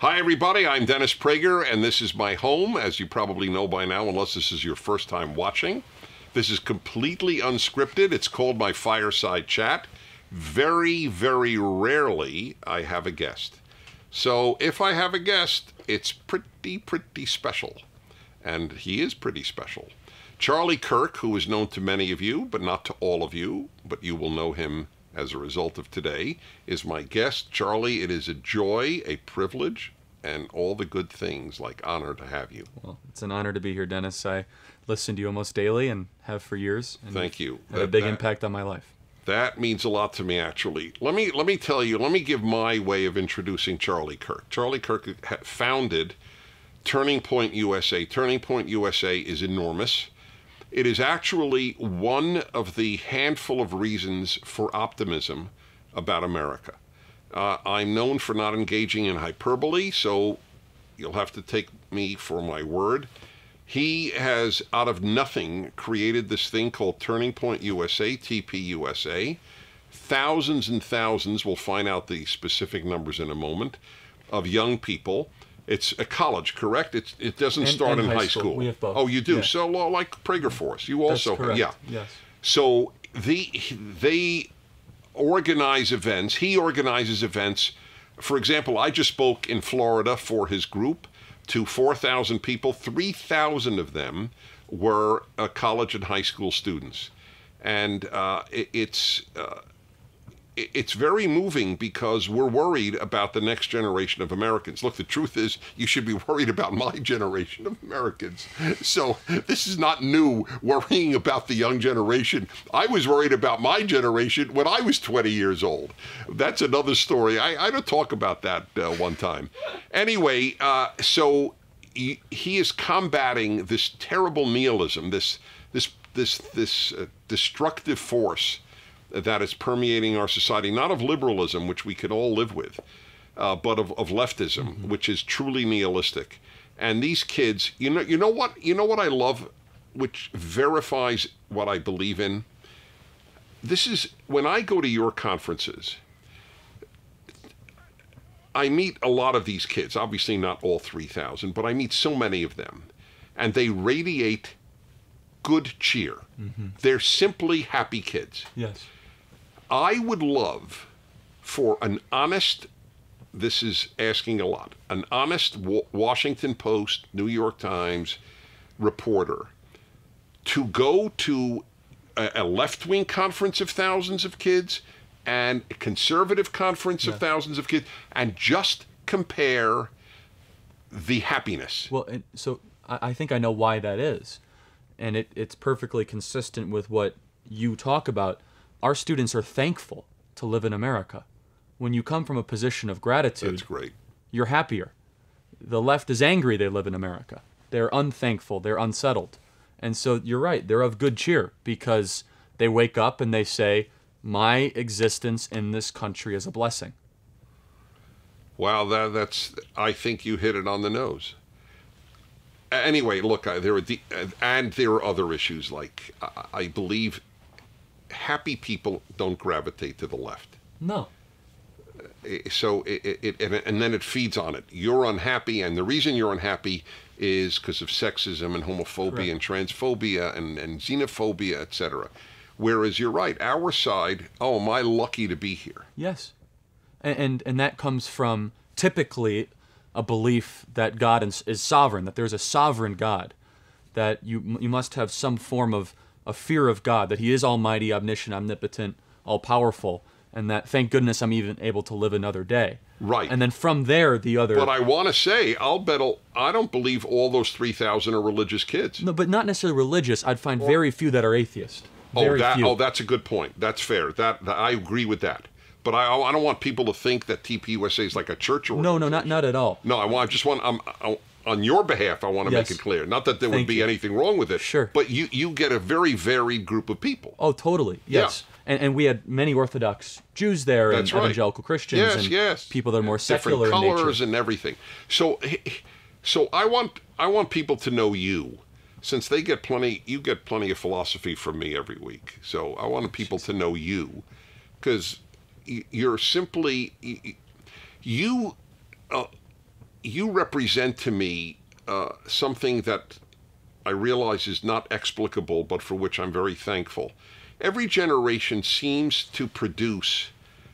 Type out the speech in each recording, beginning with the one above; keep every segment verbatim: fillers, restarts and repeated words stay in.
Hi, everybody. I'm Dennis Prager, and this is my home, as you probably know by now, unless this is your first time watching. This is completely unscripted. It's called my Fireside Chat. Very, very rarely I have a guest. So if I have a guest, it's pretty, pretty special. And he is pretty special. Charlie Kirk, who is known to many of you, but not to all of you, but you will know him as a result of today, is my guest. Charlie, it is a joy, a privilege, and all the good things, like honor to have you. Well, it's an honor to be here, Dennis. I listen to you almost daily and have for years. And Thank you. Had that, a big that, impact on my life. That means a lot to me, actually. Let me let me tell you, let me give my way of introducing Charlie Kirk. Charlie Kirk founded Turning Point U S A. Turning Point U S A is enormous. It is actually one of the handful of reasons for optimism about America. Uh, I'm known for not engaging in hyperbole, so you'll have to take me for my word. He has, out of nothing, created this thing called Turning Point U S A, T P U S A. Thousands and thousands, we'll find out the specific numbers in a moment, of young people. It's a college, correct? It's, it doesn't And- start and in high high school. school. We have both. Oh, you do? Yeah. So, well, like Prager Force. You also, That's correct. yeah. Yes. So the, they organize events. He organizes events. For example, I just spoke in Florida for his group to four thousand people. three thousand of them were uh, college and high school students. And uh, it, it's... Uh, It's very moving because we're worried about the next generation of Americans. Look, the truth is you should be worried about my generation of Americans. So this is not new, worrying about the young generation. I was worried about my generation when I was twenty years old. That's another story. I, I don't talk about that uh, one time. Anyway, uh, so he, he is combating this terrible nihilism, this, this, this, this uh, destructive force that is permeating our society, not of liberalism, which we could all live with, uh, but of, of leftism, mm-hmm. which is truly nihilistic. And these kids, you know, you know what, you know what I love, which verifies what I believe in? This is, when I go to your conferences, I meet a lot of these kids, obviously not all three thousand, but I meet so many of them, and they radiate good cheer. Mm-hmm. They're simply happy kids. Yes. I would love for an honest, this is asking a lot, an honest Washington Post, New York Times reporter to go to a, a left-wing conference of thousands of kids and a conservative conference yeah. of thousands of kids and just compare the happiness. Well, and so I, I think I know why that is. And it, it's perfectly consistent with what you talk about. Our students are thankful to live in America. When you come from a position of gratitude, that's great. You're happier. The left is angry they live in America. They're unthankful. They're unsettled. And so you're right. They're of good cheer because they wake up and they say, my existence in this country is a blessing. Wow, that, that's, I think you hit it on the nose. Anyway, look, I, there are the, and there are other issues like I, I believe happy people don't gravitate to the left. No. So it, it, it and then it feeds on it. You're unhappy, and the reason you're unhappy is because of sexism and homophobia Correct. and transphobia and, and xenophobia, et cetera. Whereas you're right, our side, oh, am I lucky to be here? Yes, and and, and that comes from typically a belief that God is, is sovereign, that there's a sovereign God, that you you must have some form of a fear of God, that He is almighty, omniscient, omnipotent, all-powerful, and that, thank goodness, I'm even able to live another day. Right. And then from there, the other... But I want to say, I'll bet, I don't believe all those three thousand are religious kids. No, but not necessarily religious. I'd find very few that are atheist. Oh, Very that, few. oh, that's a good point. That's fair. That, that I agree with that. But I, I don't want people to think that T P U S A is like a church or No, no, not not at all. No, I want. I just want. I'm, I, on your behalf, I want to Yes. make it clear. Not that there Thank would be you. anything wrong with it. Sure. But you you get a very varied group of people. Oh, totally. Yes. And, and we had many Orthodox Jews there, That's and right. evangelical Christians, Yes, and yes. people that are more secular Different in colors nature. and everything. So, so I want I want people to know you, since they get plenty. You get plenty of philosophy from me every week. So I want people to know you, because you're simply you. Uh, you represent to me uh, something that I realize is not explicable, but for which I'm very thankful. Every generation seems to produce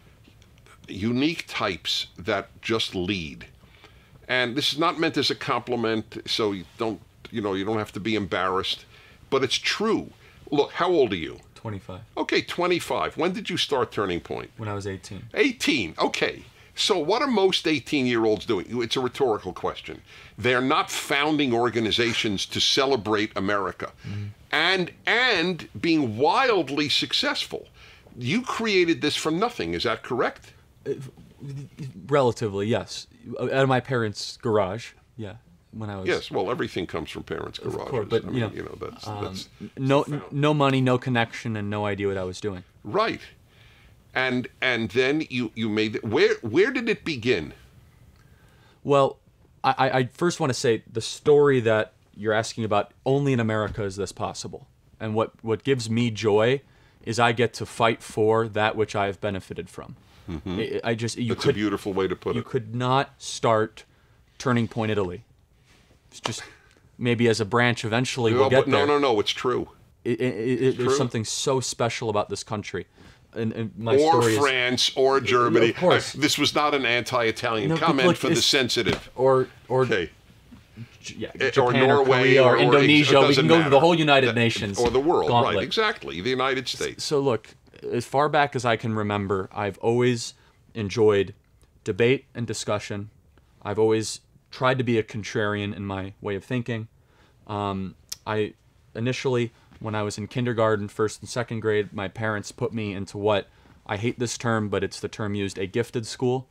unique types that just lead. And this is not meant as a compliment, so you don't, you know, you don't have to be embarrassed, but it's true. Look, how old are you? twenty-five. Okay, twenty-five. When did you start Turning Point? When I was eighteen. eighteen, okay. So what are most eighteen-year-olds doing? It's a rhetorical question. They're not founding organizations to celebrate America, mm-hmm. and and being wildly successful. You created this from nothing, is that correct? Uh, relatively, yes. Out of my parents' garage, yeah. When I was yes, well, everything comes from parents' garages. Of course, but I mean, you know, you know that's, um, that's no no money, no connection, and no idea what I was doing. Right. And and then you, you made where where did it begin? Well, I, I first want to say the story that you're asking about, only in America is this possible. And what, what gives me joy is I get to fight for that which I have benefited from. Mm-hmm. I, I just you That's could, a beautiful way to put you it. You could not start Turning Point Italy. It's just maybe as a branch eventually no, we'll get but there. No, no, no, it's true. It, it, it, it's there's true. something so special about this country. And, and my or story France, is, or Germany. Of course. I, this was not an anti-Italian no, comment like, for the sensitive. Or, or okay. Yeah, or Japan Norway, or, Korea, or, or Indonesia. Or we can go matter. to the whole United that, Nations. Or the world, gauntlet. right, exactly. The United States. So look, as far back as I can remember, I've always enjoyed debate and discussion. I've always tried to be a contrarian in my way of thinking. Um, I initially, when I was in kindergarten, first and second grade, my parents put me into what, I hate this term, but it's the term used, a gifted school.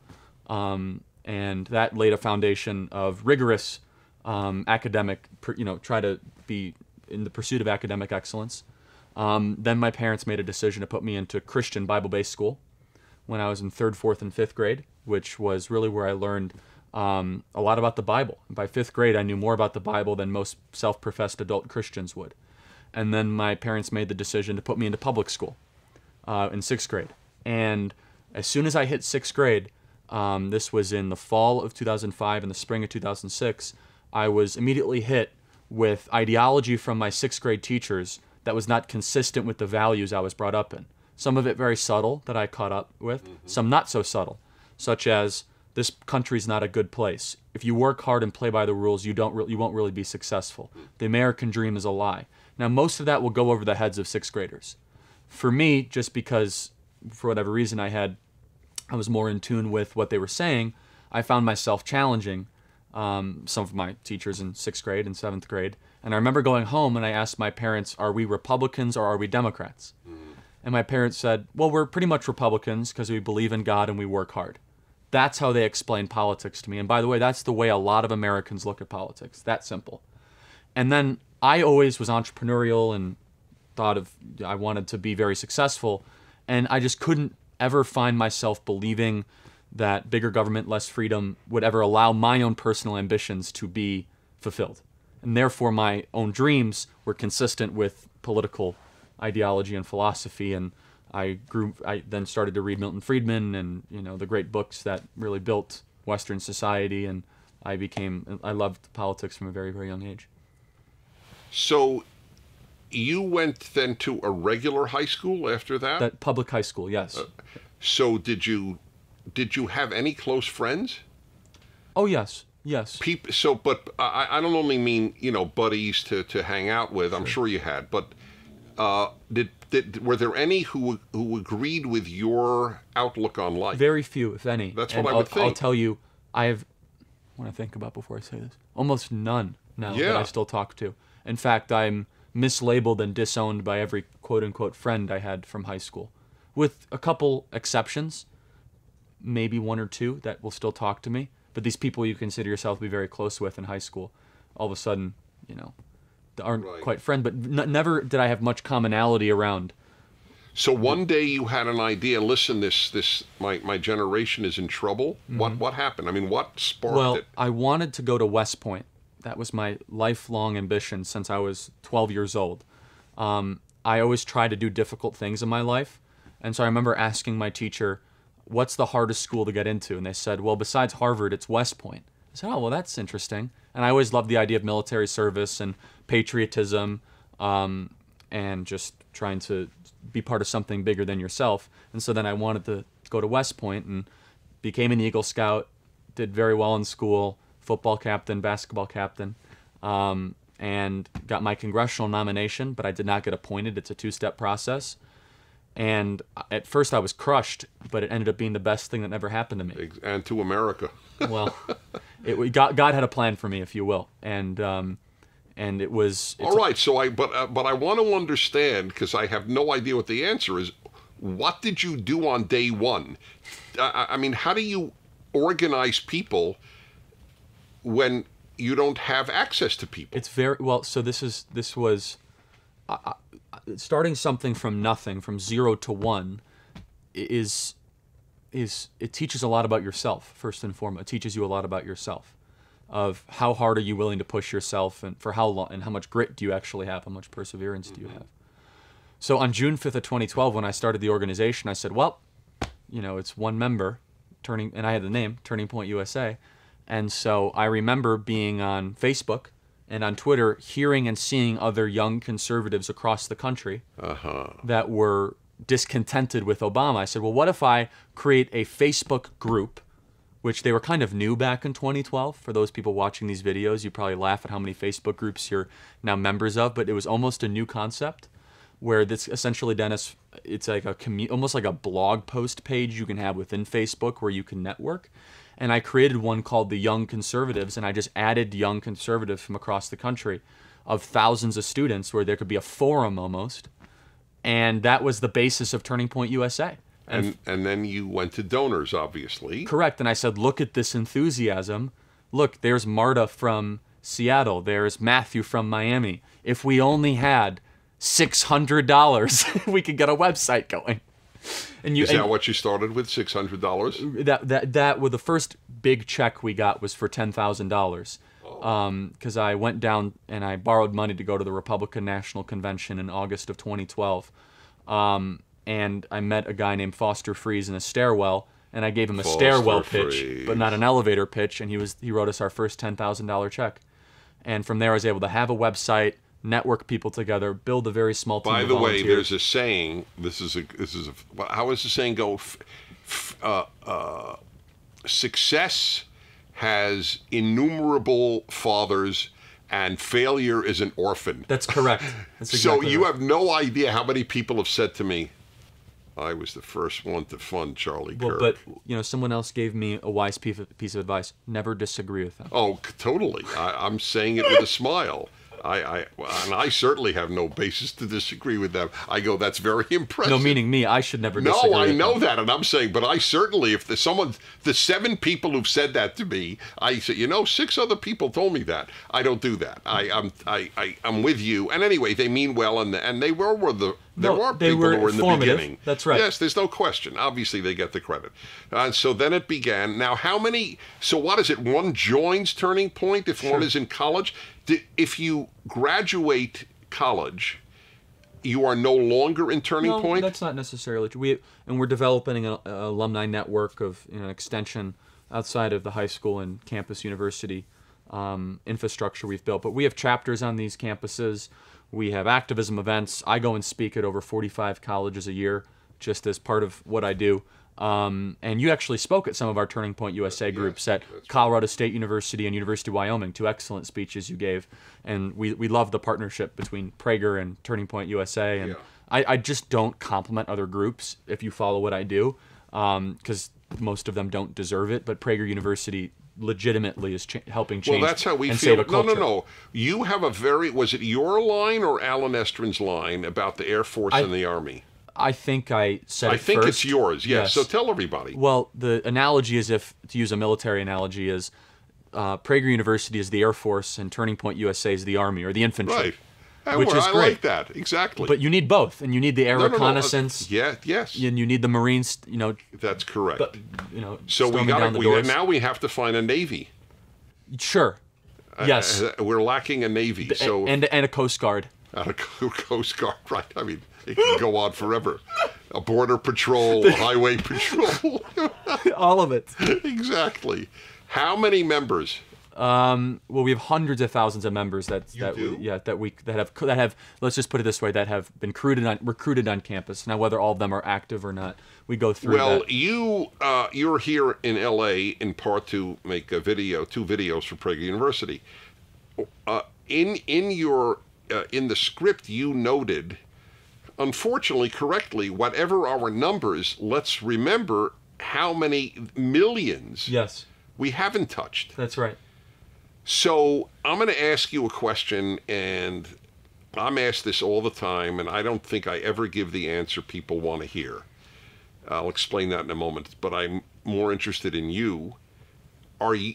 Um, and that laid a foundation of rigorous um, academic, you know, try to be in the pursuit of academic excellence. Um, then my parents made a decision to put me into Christian Bible-based school when I was in third, fourth, and fifth grade, which was really where I learned um, a lot about the Bible. By fifth grade, I knew more about the Bible than most self-professed adult Christians would. And then my parents made the decision to put me into public school uh, in sixth grade. And as soon as I hit sixth grade, um, this was in the fall of two thousand five and the spring of two thousand six, I was immediately hit with ideology from my sixth grade teachers that was not consistent with the values I was brought up in. Some of it very subtle that I caught up with, mm-hmm. some not so subtle, such as this country's not a good place. If you work hard and play by the rules, you don't re- you won't really be successful. The American dream is a lie. Now, most of that will go over the heads of sixth graders. For me, just because for whatever reason I had, I was more in tune with what they were saying, I found myself challenging um, some of my teachers in sixth grade and seventh grade. And I remember going home and I asked my parents, are we Republicans or are we Democrats? Mm. And my parents said, well, we're pretty much Republicans because we believe in God and we work hard. That's how they explained politics to me. And by the way, that's the way a lot of Americans look at politics. That simple. And then I always was entrepreneurial and thought of, I wanted to be very successful. And I just couldn't ever find myself believing that bigger government, less freedom would ever allow my own personal ambitions to be fulfilled. And therefore my own dreams were consistent with political ideology and philosophy. And I grew, I then started to read Milton Friedman and, you know, the great books that really built Western society. And I became, I loved politics from a very, very young age. So you went then to a regular high school after that? That public high school, yes. Uh, so did you did you have any close friends? Oh yes, yes. People. So, but I, I don't only mean, you know, buddies to, to hang out with. I'm sure you had, but uh, did did were there any who who agreed with your outlook on life? Very few, if any. That's and what I I'll, would think. I'll tell you, I have. I want to think about before I say this. Almost none now yeah. that I still talk to. In fact, I'm mislabeled and disowned by every quote-unquote friend I had from high school, with a couple exceptions, maybe one or two that will still talk to me. But these people you consider yourself to be very close with in high school, all of a sudden, you know, aren't right. quite friends. But n- never did I have much commonality around. So one day you had an idea. Listen, this this my, my generation is in trouble. Mm-hmm. What what happened? I mean, what sparked well, it? Well, I wanted to go to West Point. That was my lifelong ambition since I was twelve years old. Um, I always tried to do difficult things in my life. And so I remember asking my teacher, what's the hardest school to get into? And they said, well, besides Harvard, it's West Point. I said, oh, well, that's interesting. And I always loved the idea of military service and patriotism, um, and just trying to be part of something bigger than yourself. And so then I wanted to go to West Point and became an Eagle Scout, did very well in school, football captain, basketball captain, um, and got my congressional nomination, but I did not get appointed. It's a two-step process. And at first I was crushed, but it ended up being the best thing that ever happened to me. And to America. Well, it, we God, God had a plan for me, if you will. And um, and it was... All right, so I but uh, but I want to understand, because I have no idea what the answer is. What did you do on day one? I, I mean, how do you organize people when you don't have access to people? It's very... Well, so this is this was... Uh, starting something from nothing, from zero to one, is is it teaches a lot about yourself, first and foremost. It teaches you a lot about yourself, of how hard are you willing to push yourself, and for how long, and how much grit do you actually have, how much perseverance do you have. So on June fifth of twenty twelve, when I started the organization, I said, well, you know, it's one member, turning, and I had the name, Turning Point U S A. And so I remember being on Facebook and on Twitter, hearing and seeing other young conservatives across the country uh-huh. that were discontented with Obama. I said, well, what if I create a Facebook group, which they were kind of new back in twenty twelve. For those people watching these videos, you probably laugh at how many Facebook groups you're now members of, but it was almost a new concept, where this essentially, Dennis, it's like a commu- almost like a blog post page you can have within Facebook where you can network. And I created one called the Young Conservatives, and I just added young conservatives from across the country of thousands of students, where there could be a forum almost. And that was the basis of Turning Point U S A. And and, and then you went to donors, obviously. Correct. And I said, look at this enthusiasm. Look, there's Marta from Seattle. There's Matthew from Miami. If we only had six hundred dollars, we could get a website going. And you, Is that and what you started with, six hundred dollars? That that that well, the first big check we got was for ten thousand dollars, because I went down and I borrowed money to go to the Republican National Convention in August of twenty twelve, um, and I met a guy named Foster Fries in a stairwell, and I gave him a Foster stairwell Fries. pitch, but not an elevator pitch, and he was he wrote us our first ten thousand dollar check, and from there I was able to have a website, network people together, build a very small team By of the way, volunteers. there's a saying. This is a. This is a. How does the saying go? F, f, uh, uh, success has innumerable fathers, and failure is an orphan. That's correct. That's So exactly you right. have no idea how many people have said to me, "I was the first one to fund Charlie Well, Kirk." but you know, someone else gave me a wise piece of, piece of advice: never disagree with them. Oh, c- totally. I, I'm saying it with a smile. I, I and I certainly have no basis to disagree with them. I go, that's very impressive. No, meaning me. I should never disagree. No, I with know them. that, and I'm saying, but I certainly, if there's someone, the seven people who've said that to me, I say, you know, six other people told me that. I don't do that. I, I'm, I, I, I'm with you. And anyway, they mean well, and and they were, were the. There No, are they people were who were in the formative. beginning. That's right. Yes, there's no question. Obviously, they get the credit. And so then it began. Now, how many? So what is it? One joins Turning Point if one is in college. Di- If you graduate college, you are no longer in Turning No, Point. that's not necessarily true. We and we're developing an alumni network of you know, an extension outside of the high school and campus university um, infrastructure we've built. But we have chapters on these campuses. We have activism events. I go and speak at over forty-five colleges a year, just as part of what I do. Um, and you actually spoke at some of our Turning Point U S A groups at Colorado State University and University of Wyoming. Two excellent speeches you gave, and we we love the partnership between Prager and Turning Point U S A. And Yeah. I, I just don't compliment other groups if you follow what I do, because most of them don't deserve it. But Prager University legitimately is cha- helping change Well, that's how we and feel. save a No, culture. no, no. You have a very, was it your line or Alan Estrin's line about the Air Force I- and the Army? I think I said I it think first. it's yours, yes. Yes. So tell everybody. Well, the analogy is, if to use a military analogy, is uh, Prager University is the Air Force and Turning Point U S A is the Army or the infantry. Right. And Which well, is I great. like that, exactly. But you need both, and you need the air No, no, no, uh, reconnaissance, yeah, yes, and you need the Marines. You know, that's correct. but, you know, so we storming got down the we, doors. now we have to find a Navy. Sure. Yes. Uh, we're lacking a Navy. So and and a Coast Guard. out of Co- Coast Guard, right? I mean, it can go on forever. A border patrol, a highway patrol. All of it. Exactly. How many members? Um, well, we have hundreds of thousands of members that You that do? We, yeah that we that have that have let's just put it this way, that have been recruited on recruited on campus. Now, whether all of them are active or not, we go through Well, that. you uh, you're here in L A in part to make a video, two videos for Prager University. Uh, in in your uh, in the script, you noted, unfortunately, correctly, whatever our numbers, let's remember how many millions Yes, we haven't touched. that's right. So I'm going to ask you a question, and I'm asked this all the time, and I don't think I ever give the answer people want to hear. I'll explain that in a moment, but I'm more interested in you. Are you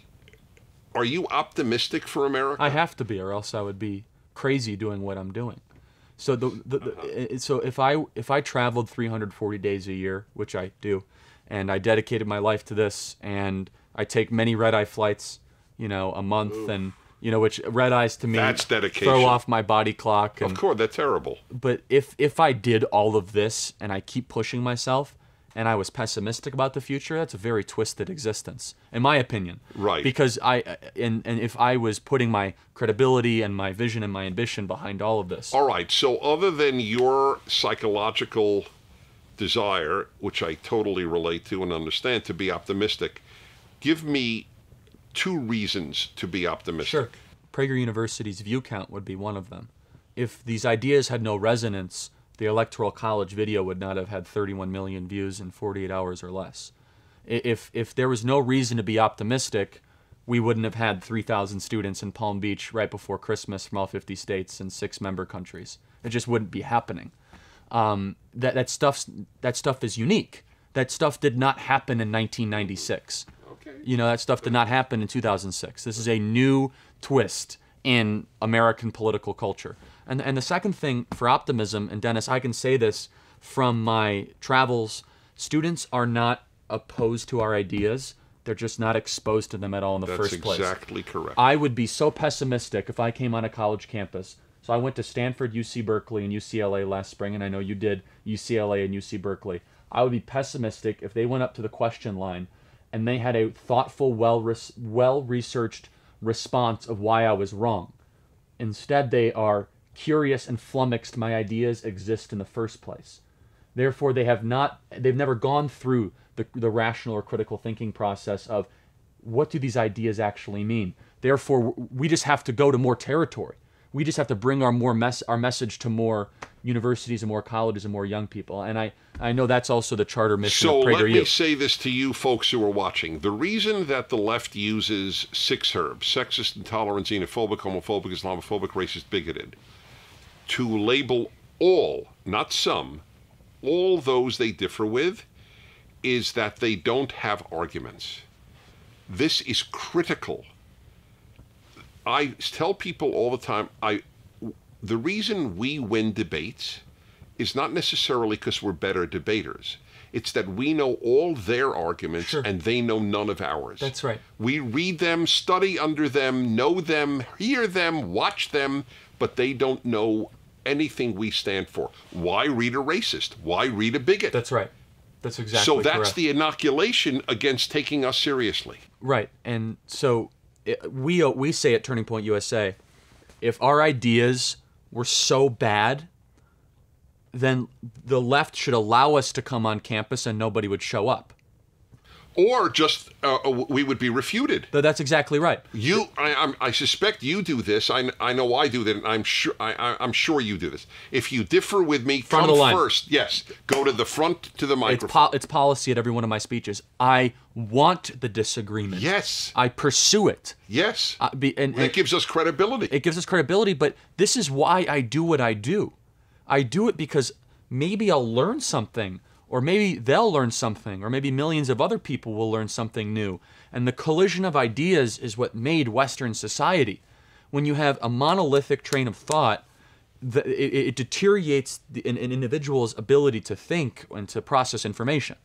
are you optimistic for America? I have to be, or else I would be crazy doing what I'm doing. So the, the, the so if I if I traveled three hundred forty days a year, which I do, and I dedicated my life to this, and I take many red-eye flights, you know, a month, Ooh. and you know, which red eyes to me That's dedication. throw off my body clock. And, Of course, that's terrible. but if if I did all of this and I keep pushing myself, and I was pessimistic about the future, that's a very twisted existence, in my opinion. Right. Because I and and if I was putting my credibility and my vision and my ambition behind all of this. All right, so other than your psychological desire, which I totally relate to and understand, to be optimistic, give me two reasons to be optimistic. Sure. Prager University's view count would be one of them. If these ideas had no resonance, the Electoral College video would not have had thirty-one million views in forty-eight hours or less. I- If if there was no reason to be optimistic, we wouldn't have had three thousand students in Palm Beach right before Christmas from all fifty states and six member countries. It just wouldn't be happening. Um, that that stuff that stuff is unique. That stuff did not happen in nineteen ninety-six. Okay. You know, that stuff did not happen in two thousand six. This is a new twist in American political culture. And and the second thing for optimism, and Dennis, I can say this from my travels, students are not opposed to our ideas. They're just not exposed to them at all in the That's first place. exactly correct. I would be so pessimistic if I came on a college campus. So I went to Stanford, U C Berkeley, and U C L A last spring, and I know you did U C L A and U C Berkeley. I would be pessimistic if they went up to the question line and they had a thoughtful, well res- well-researched response of why I was wrong. Instead, they are curious and flummoxed my ideas exist in the first place. Therefore, they have not, they've never gone through the, the rational or critical thinking process of what do these ideas actually mean. Therefore, we just have to go to more territory. We just have to bring our more mess, our message to more universities and more colleges and more young people. And I, I know that's also the charter mission So of let me PragerU. say this to you folks who are watching. The reason that the left uses six herbs, sexist, intolerant, xenophobic, homophobic, Islamophobic, racist, bigoted, to label all, not some, all those they differ with, is that they don't have arguments. This is critical. I tell people all the time, I, the reason we win debates is not necessarily because we're better debaters. It's that we know all their arguments Sure. and they know none of ours. That's right. We read them, study under them, know them, hear them, watch them, but they don't know anything we stand for. Why read a racist? Why read a bigot? That's right. That's exactly so that's correct. the inoculation against taking us seriously. Right. And so it, we we say at Turning Point U S A, if our ideas were so bad, then the left should allow us to come on campus and nobody would show up. Or just uh, we would be refuted. Th- That's exactly right. You, I, I'm, I suspect you do this. I, I know I do that. And I'm sure, I, I, I'm sure you do this. If you differ with me, Front come of the line. first. Yes, go to the front to the It's, microphone. po- it's policy at every one of my speeches. I want the disagreement. Yes, I pursue it. yes. I be, and, that and gives us credibility. it gives us credibility, but this is why I do what I do. I do it because maybe I'll learn something, or maybe they'll learn something, or maybe millions of other people will learn something new. And the collision of ideas is what made Western society. When you have a monolithic train of thought, the, it, it deteriorates the, an, an individual's ability to think and to process information.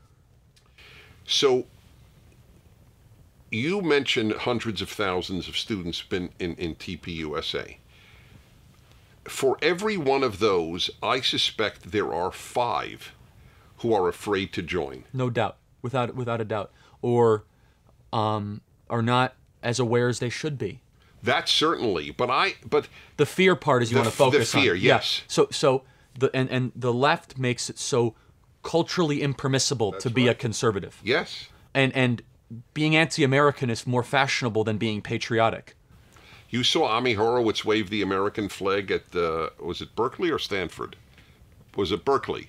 So you mentioned hundreds of thousands of students been in, in T P U S A. For every one of those, I suspect there are five who are afraid to join. No doubt, without without a doubt, or um, are not as aware as they should be. That certainly, but I but The fear part is you The want to f- focus the fear, on. yes. Yeah. So so the and, and the left makes it so culturally impermissible to be a right. conservative. yes. And and being anti-American is more fashionable than being patriotic. You saw Ami Horowitz wave the American flag at uh, was it Berkeley or Stanford? Was it Berkeley?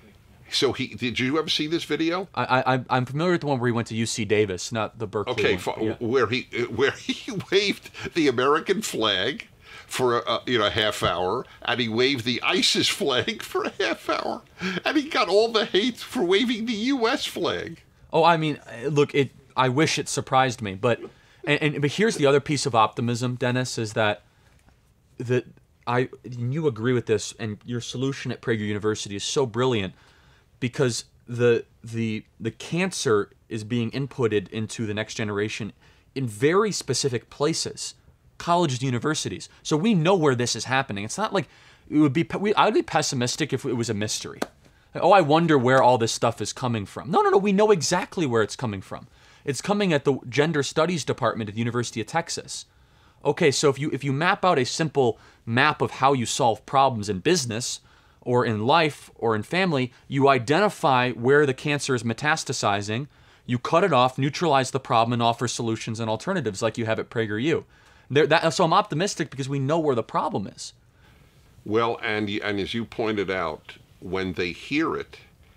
So he did you ever see this video? I, I I'm familiar with the one where he went to U C Davis, not the Berkeley Okay, one. fi- Yeah. where he where he waved the American flag for a, a you know half hour, and he waved the ISIS flag for a half hour, and he got all the hate for waving the U S flag. Oh, I mean, look, it. I wish it surprised me, but and, and but here's the other piece of optimism, Dennis, is that that I and you agree with this, and your solution at Prager University is so brilliant because the the the cancer is being inputted into the next generation in very specific places, colleges and universities. So we know where this is happening. It's not like it would be. We, I would be pessimistic if it was a mystery. Oh, I wonder where all this stuff is coming from. No, no, no. We know exactly where it's coming from. It's coming at the Gender Studies Department at the University of Texas. Okay, so if you if you map out a simple map of how you solve problems in business or in life or in family, you identify where the cancer is metastasizing, you cut it off, neutralize the problem, and offer solutions and alternatives like you have at PragerU. There, that, so I'm optimistic because we know where the problem is. Well, and y- and as you pointed out, when they hear it,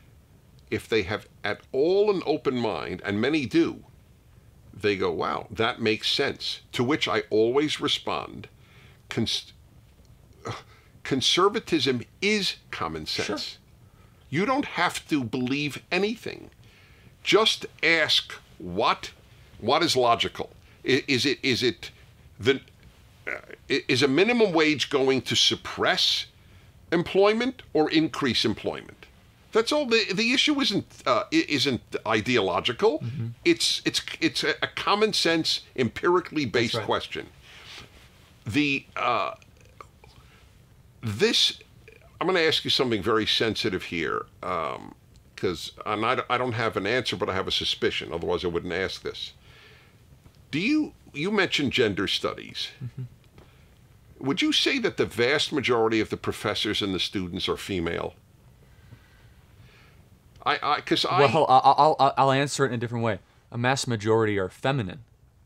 if they have at all an open mind, and many do, they go, wow, that makes sense. To which I always respond, cons- uh, conservatism is common sense. Sure. You don't have to believe anything. Just ask what what is logical. I- Is it is it the uh, i- is a minimum wage going to suppress employment or increase employment? That's all. The the issue isn't uh, i- isn't ideological. Mm-hmm. It's it's it's a, a common sense, empirically based right. question. The uh, this I'm going to ask you something very sensitive here, because um, I I don't have an answer, but I have a suspicion. Otherwise, I wouldn't ask this. Do you you mentioned gender studies? Mm-hmm. Would you say that the vast majority of the professors and the students are female? I, I, because I. Well, I'll, I'll, I'll answer it in a different way. A mass majority are feminine.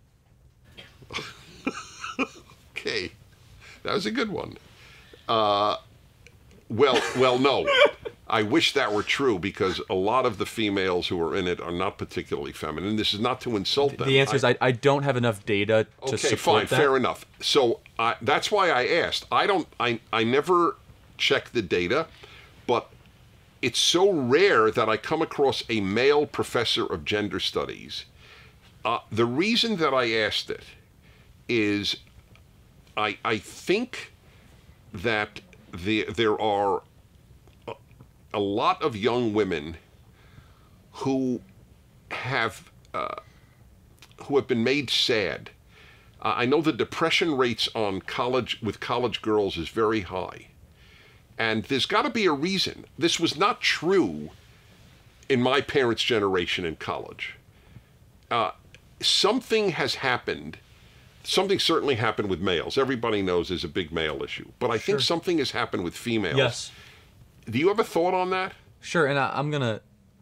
Okay, that was a good one. Uh, well, well, no. I wish that were true because a lot of the females who are in it are not particularly feminine. This is not to insult them. The answer is I, I don't have enough data to Okay, support fine, that. fair enough. So I, that's why I asked. I don't. I I never check the data, but it's so rare that I come across a male professor of gender studies. Uh, the reason that I asked it is, I I think that the there are a, a lot of young women who have. Uh, who have been made sad. Uh, I know the depression rates on college with college girls is very high. And there's got to be a reason. This was not true in my parents' generation in college. Uh, something has happened. Something certainly happened with males. Everybody knows there's a big male issue. But I think Sure. something has happened with females. Yes. Do you have a thought on that? Sure, and I, I'm gonna.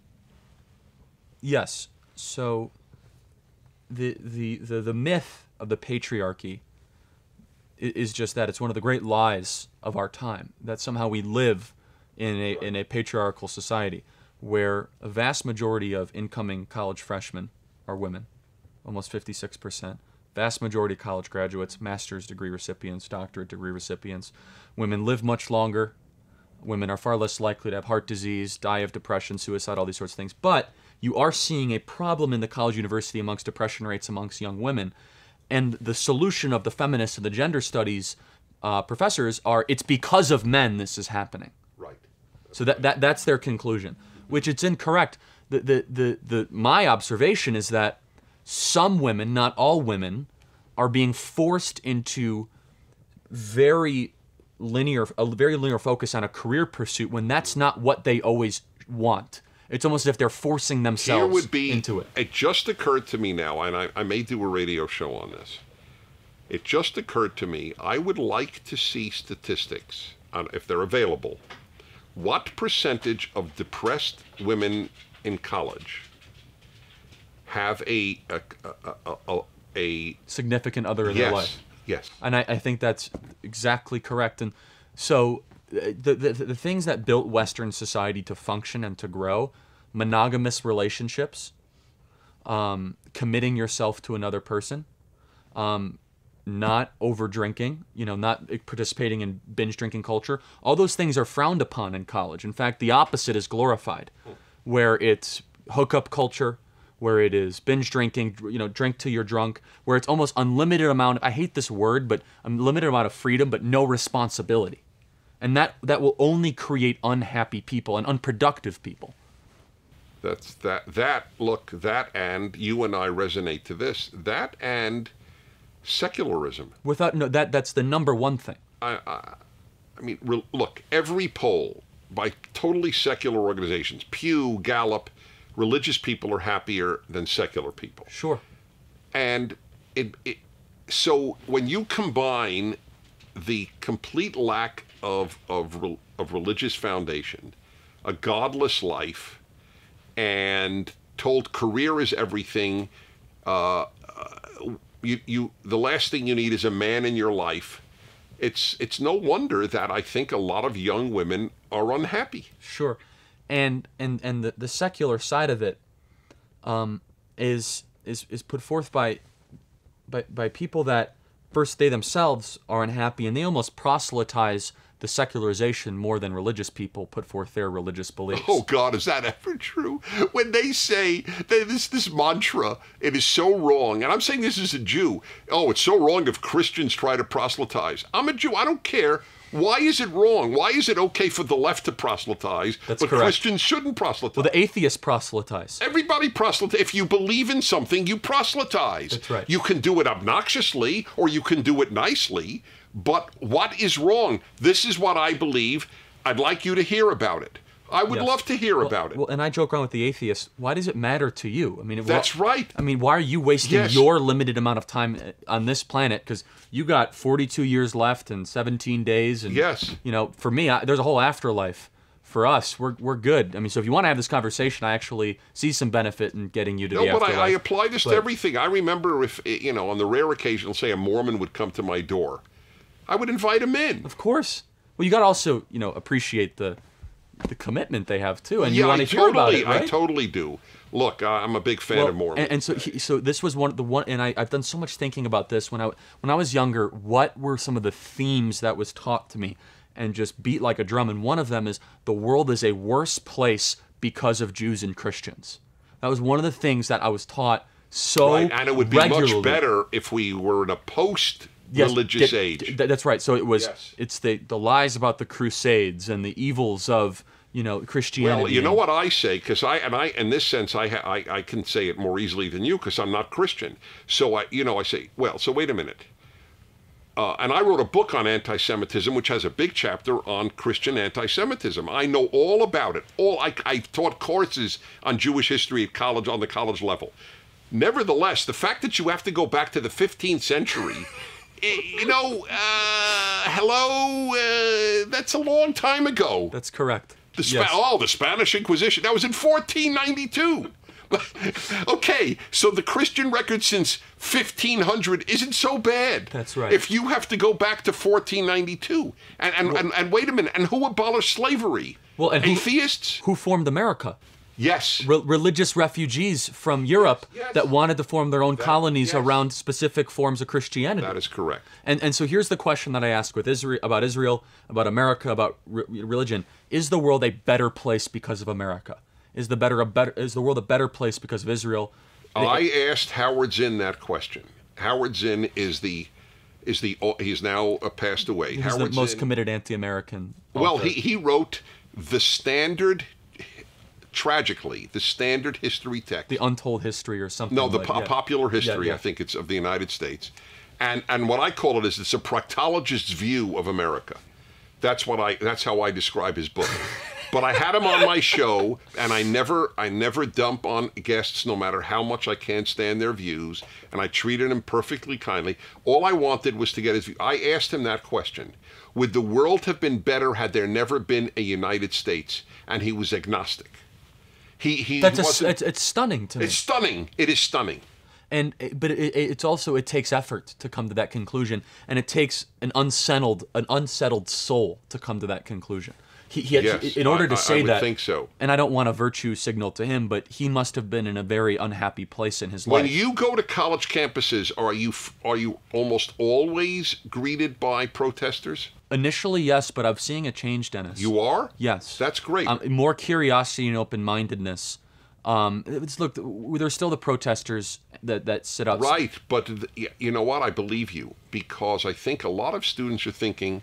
Yes. So. The, the the the myth of the patriarchy i- is just that it's one of the great lies of our time, that somehow we live in a in a patriarchal society where a vast majority of incoming college freshmen are women, almost fifty-six percent. Vast majority of college graduates, master's degree recipients, doctorate degree recipients. Women live much longer. Women are far less likely to have heart disease, die of depression, suicide, all these sorts of things. But you are seeing a problem in the college university amongst depression rates amongst young women. And the solution of the feminists and the gender studies uh, professors are, it's because of men this is happening. Right. So that, that that's their conclusion, which it's incorrect. The, the, the, the, my observation is that some women, not all women, are being forced into very linear, a very linear focus on a career pursuit when that's not what they always want. It's almost as if they're forcing Here themselves would be, into it. It just occurred to me now, and I, I may do a radio show on this. It just occurred to me, I would like to see statistics, on, if they're available. What percentage of depressed women in college have a a, a, a, a, a Significant other in yes, their life. yes. And I, I think that's exactly correct. And so uh, the, the the things that built Western society to function and to grow, monogamous relationships, um, committing yourself to another person, um, not over drinking, you know, not participating in binge drinking culture, all those things are frowned upon in college. In fact, the opposite is glorified, where it's hookup culture, where it is binge drinking, you know, drink till you're drunk, where it's almost unlimited amount, I hate this word, but unlimited amount of freedom, but no responsibility. And that, that will only create unhappy people and unproductive people. That's that, that, look, that and, you and I resonate to this, that and secularism. Without, no, that, that's the number one thing. I, I, I mean, re, look, every poll by totally secular organizations, Pew, Gallup, religious people are happier than secular people. Sure. And it, it, so when you combine the complete lack of, of, of religious foundation, a godless life, and told career is everything, uh, you, you, the last thing you need is a man in your life, it's, it's no wonder that I think a lot of young women are unhappy. Sure. And and and the, the secular side of it um, is is is put forth by by by people that first they themselves are unhappy, and they almost proselytize the secularization more than religious people put forth their religious beliefs. Oh God, is that ever true? When they say they, this this mantra, it is so wrong, and I'm saying this as a Jew. Oh, it's so wrong if Christians try to proselytize. I'm a Jew. I don't care. Why is it wrong? Why is it okay for the left to proselytize, That's but correct. Christians shouldn't proselytize? Well, the atheists proselytize. Everybody proselytize. If you believe in something, you proselytize. That's right. You can do it obnoxiously or you can do it nicely, but what is wrong? This is what I believe. I'd like you to hear about it. I would Yes. love to hear Well, about it. Well, and I joke around with the atheists. Why does it matter to you? I mean, it- That's well, right. I mean, why are you wasting Yes. your limited amount of time on this planet? Because you got forty-two years left and seventeen days, and Yes. you know, for me, I, there's a whole afterlife. For us, we're we're good. I mean, so if you want to have this conversation, I actually see some benefit in getting you to No, the but afterlife. I, I apply this But- to everything. I remember if, you know, on the rare occasion, say a Mormon would come to my door, I would invite him in. Of course. Well, you got to also, you know, appreciate the the commitment they have too, and yeah, you want I to hear about totally, it, right? I totally do. Look, I- I'm a big fan Well, of Mormon. And, and so, he, so this was one of the one, and I, I've done so much thinking about this when I when I was younger. What were some of the themes that was taught to me, and just beat like a drum? And one of them is the world is a worse place because of Jews and Christians. That was one of the things that I was taught so Right, and it would be regularly. much better if we were in a post-religious Yes, d- age. d- that's right. So it was. Yes. It's the the lies about the Crusades and the evils of you know Christianity. Well, you know and- what I say, because I and I in this sense I, ha, I I can say it more easily than you because I'm not Christian. So I you know I say, well, so wait a minute. Uh, and I wrote a book on anti-Semitism, which has a big chapter on Christian anti-Semitism. I know all about it. All I, I taught courses on Jewish history at college on the college level. Nevertheless, the fact that you have to go back to the fifteenth century, eh, you know, uh, hello, uh, that's a long time ago. That's correct. The Spa- Yes. Oh, the Spanish Inquisition. That was in fourteen ninety-two. Okay, so the Christian record since fifteen hundred isn't so bad. That's right. If you have to go back to fourteen ninety-two. And and, Well- and, and wait a minute, and who abolished slavery? Well, and who- Atheists? Who formed America? Yes. Re- religious refugees from Europe yes. that wanted to form their own That- colonies yes. around specific forms of Christianity. That is correct. And and so here's the question that I ask with Israel about Israel, about America, about re- religion: is the world a better place because of America? Is the better a better is the world a better place because of Israel? I asked Howard Zinn that question. Howard Zinn is the is the he's now uh, passed away. He's Howard the most Zinn, committed anti-American. Well, author. he, he wrote the standard, tragically, the standard history text. the Untold History or something. no, the like, po- yeah. popular history, Yeah, yeah. I think it's of the United States. And and what I call it is it's a proctologist's view of America. That's what I that's how I describe his book. But I had him on my show, and I never, I never dump on guests, no matter how much I can't stand their views, and I treated him perfectly kindly. All I wanted was to get his view. I asked him that question: would the world have been better had there never been a United States? And he was agnostic. He he. That's wasn't, a, it's, it's stunning to me. It's stunning. It is stunning. And but it, it's also, it takes effort to come to that conclusion, and it takes an unsettled an unsettled soul to come to that conclusion. He, he had, Yes, in order I- to I- say I would that, think so. and I don't want a virtue signal to him, but he must have been in a very unhappy place in his When life. you go to college campuses, are you f- are you almost always greeted by protesters? Initially, yes, but I'm seeing a change, Dennis. You are? Yes. That's great. Um, more curiosity and open-mindedness. Um, it's, look, there's still the protesters that, that sit outside. Right, but th- y- you know what? I believe you, because I think a lot of students are thinking,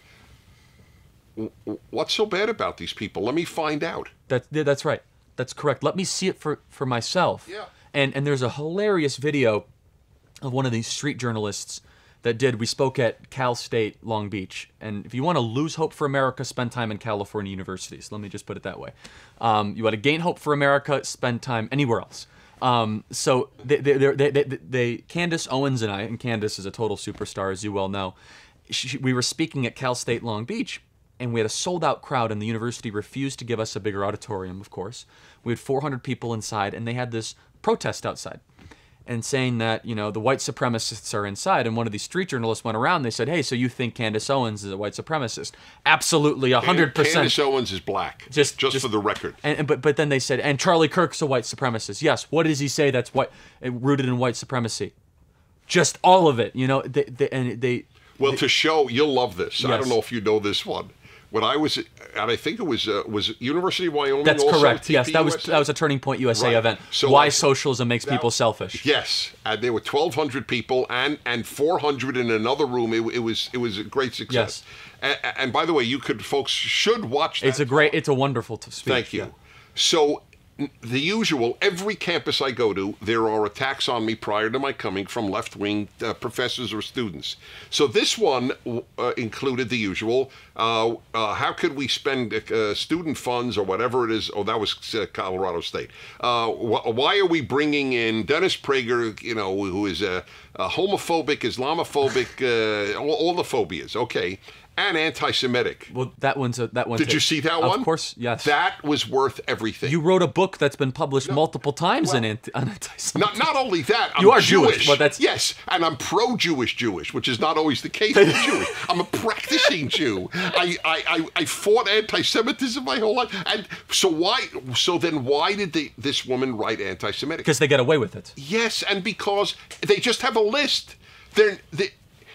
"W- w- what's so bad about these people? Let me find out. That, yeah, that's right. That's correct. Let me see it for, for myself. Yeah. And and there's a hilarious video of one of these street journalists that did. We spoke at Cal State Long Beach, and if you want to lose hope for America, spend time in California universities. Let me just put it that way. Um, you want to gain hope for America, spend time anywhere else. Um, so they, they, they, they, they, they, Candace Owens and I, and Candace is a total superstar, as you well know. She, we were speaking at Cal State Long Beach, and we had a sold-out crowd, and the university refused to give us a bigger auditorium, of course. We had four hundred people inside, and they had this protest outside, and saying that, you know, the white supremacists are inside. And one of these street journalists went around, they said, hey, so you think Candace Owens is a white supremacist? Absolutely, one hundred percent. Candace Owens is black, Just- just, just- for the record. And, and- but but then they said, and Charlie Kirk's a white supremacist. Yes. What does he say that's white, rooted in white supremacy? Just all of it, you know. They, they, and they. Well, to show, you'll love this. I Yes. don't know if you know this one. When I was, and I think it was, uh, was University of Wyoming. That's also correct. T Yes, P that was U S A? that was a Turning Point U S A Right. event. So Why I- socialism makes people selfish. Yes, and there were twelve hundred people and and four hundred in another room. It, it was it was a great success. Yes. And, and by the way, you could folks should watch that. It's a great. It's a wonderful to speak. Thank you. Yeah. So n- the usual, every campus I go to, there are attacks on me prior to my coming from left-wing uh, professors or students. So this one uh, included the usual, uh, uh, how could we spend uh, student funds or whatever it is? Oh, that was uh, Colorado State. Uh, wh- why are we bringing in Dennis Prager, you know, who is a, a homophobic, Islamophobic, uh, all, all the phobias, okay, and anti-Semitic. Well, that one's a, that one's. Did a- you see that of one? Of course, yes. That was worth everything. You wrote a book that's been published multiple times well, in anti- on anti-Semitism. Not not only that, I'm You are Jewish. Jewish, but that's- yes, and I'm pro-Jewish Jewish, which is not always the case with Jewish. I'm a practicing Jew. I, I, I, I fought anti-Semitism my whole life, and so why? So then, why did the, this woman write anti-Semitic? Because they get away with it. Yes, and because they just have a list. They're they,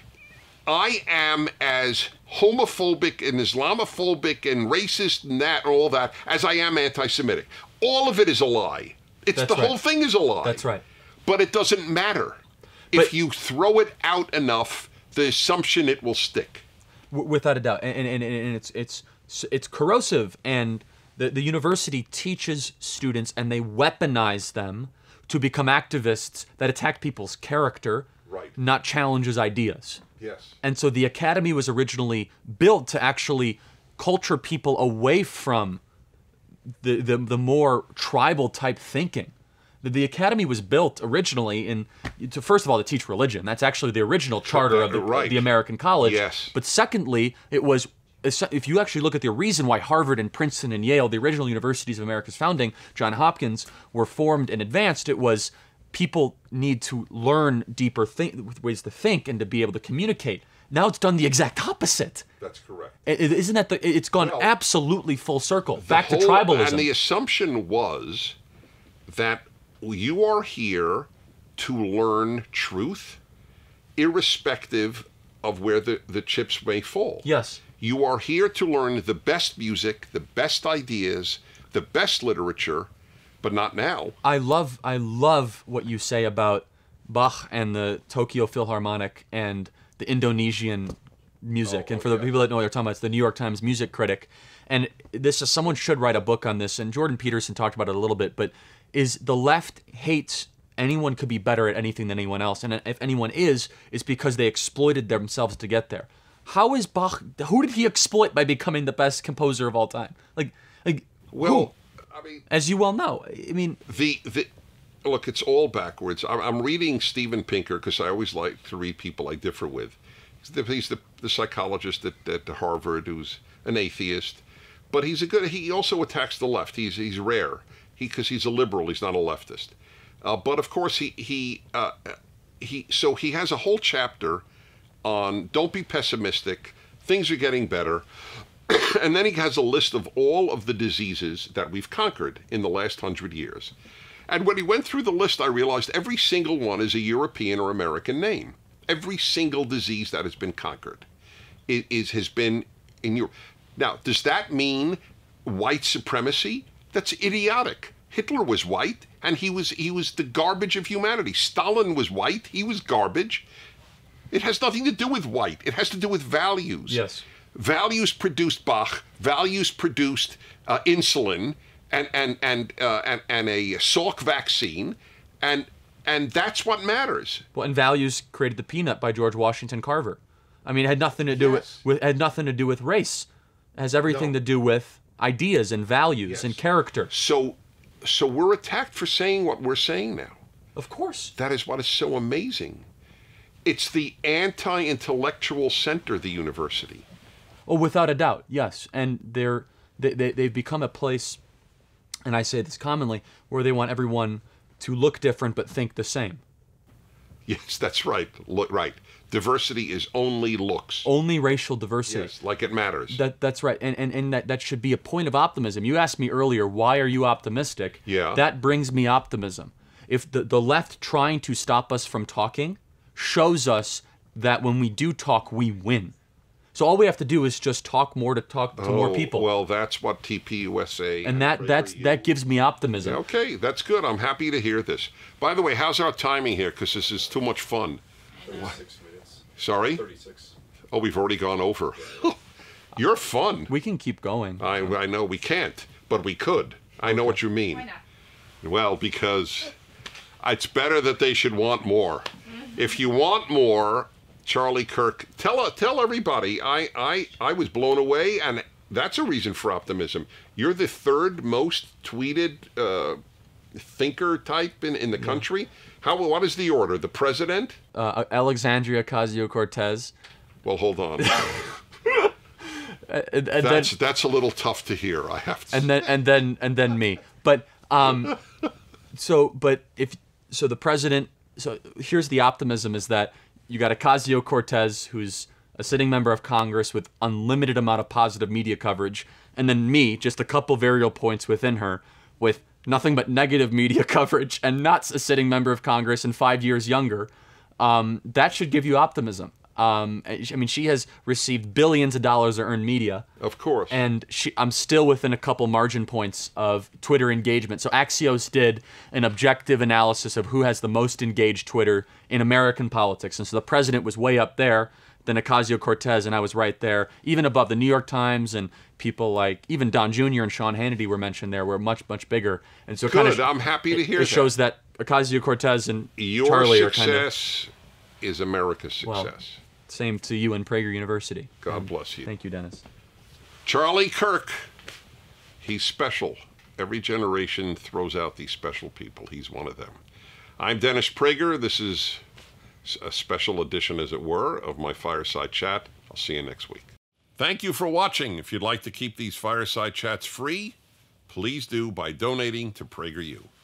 I am as homophobic and Islamophobic and racist and that and all that as I am anti-Semitic. All of it is a lie. It's That's the right. whole thing is a lie. That's right. But it doesn't matter. But- if you throw it out enough, the assumption it will stick. W- without a doubt, and, and, and and it's it's it's corrosive, and the the university teaches students, and they weaponize them to become activists that attack people's character, Right. not challenges ideas. Yes. And so the academy was originally built to actually culture people away from the the, the more tribal type thinking. The, the academy was built originally in to first of all to teach religion. That's actually the original charter of the, Right. the American college. Yes. But secondly, it was if you actually look at the reason why Harvard and Princeton and Yale, the original universities of America's founding, John Hopkins, were formed and advanced, it was people need to learn deeper think, ways to think and to be able to communicate. Now it's done the exact opposite. That's correct. It, it- isn't that the? It's gone Well, absolutely full circle The back to whole- tribalism. And the assumption was that you are here to learn truth, irrespective of where the, the chips may fall. yes. You are here to learn the best music, the best ideas, the best literature, but not now. I love I love what you say about Bach and the Tokyo Philharmonic and the Indonesian music. Oh, and for the okay. people that know what they're talking about, it's the New York Times music critic. And this is someone should write a book on this. And Jordan Peterson talked about it a little bit. But is the left hates anyone could be better at anything than anyone else, and if anyone is, it's because they exploited themselves to get there. How is Bach? Who did he exploit by becoming the best composer of all time? Like, like Well, I mean, as you well know. I mean, the the look, it's all backwards. I'm, I'm reading Steven Pinker because I always like to read people I differ with. He's the, he's the, the psychologist at, at Harvard who's an atheist, but he's a good. He also attacks the left. He's he's rare. He because he's a liberal. He's not a leftist. Uh, but of course he he uh, he. So he has a whole chapter on don't be pessimistic. Things are getting better. And then he has a list of all of the diseases that we've conquered in the last hundred years. And when he went through the list, I realized every single one is a European or American name. Every single disease that has been conquered is, is has been in Europe. Now, does that mean white supremacy? That's idiotic. Hitler was white, and he was he was the garbage of humanity. Stalin was white. He was garbage. It has nothing to do with white. It has to do with values. yes. Values produced Bach. Values produced uh, insulin and and and, uh, and and a Salk vaccine, and and that's what matters. Well, and values created the peanut by George Washington Carver. I mean, it had nothing to do Yes. with, with had nothing to do with race. It has everything No. to do with ideas and values Yes. and character. So, so we're attacked for saying what we're saying now. Of course. That is what is so amazing. It's the anti-intellectual center, the university. Oh, without a doubt, yes. And they're they, they they've become a place, and I say this commonly, where they want everyone to look different but think the same. Yes, that's right. Look, right. Diversity is only looks. Only racial diversity. Yes, like it matters. That that's right, and and, and that, that should be a point of optimism. You asked me earlier, why are you optimistic? Yeah. That brings me optimism. If the, the left trying to stop us from talking shows us that when we do talk, we win. So all we have to do is just talk more to talk to more Oh, people, Well, that's what T P U S A and that that's that gives me optimism. Okay, that's good. I'm happy to hear this. By the way, how's our timing here? Because this is too much fun. thirty-six minutes. Sorry? thirty-six. Oh, we've already gone over. You're fun. We can keep going. I, I know we can't, but we could. I know what you mean. Why not? Well, because it's better that they should want more. If you want more, Charlie Kirk, tell tell everybody. I, I I was blown away, and that's a reason for optimism. You're the third most tweeted uh, thinker type in, in the country. How? What is the order? The president? Uh, Alexandria Ocasio-Cortez. Well, hold on. And, and That's then that's a little tough to hear. I have to. and then and then and then me. But um, so but if so, the president. So here's the optimism: is that you got Ocasio-Cortez, who's a sitting member of Congress with unlimited amount of positive media coverage, and then me, just a couple variable points within her, with nothing but negative media coverage, and not a sitting member of Congress and five years younger. Um, that should give you optimism. Um, I mean, she has received billions of dollars of earned media. Of course. And she, I'm still within a couple margin points of Twitter engagement. So Axios did an objective analysis of who has the most engaged Twitter in American politics. And so the president was way up there, then Ocasio-Cortez, and I was right there, even above the New York Times, and people like, even Don Junior and Sean Hannity were mentioned there, were much, much bigger. And so it kind Good. of, I'm happy to it, hear it that. shows that Ocasio-Cortez and Your Charlie are kind of success is America's success. Well, same to you and Prager University. God bless you. Thank you, Dennis. Charlie Kirk, he's special. Every generation throws out these special people. He's one of them. I'm Dennis Prager. This is a special edition, as it were, of my Fireside Chat. I'll see you next week. Thank you for watching. If you'd like to keep these Fireside Chats free, please do by donating to PragerU.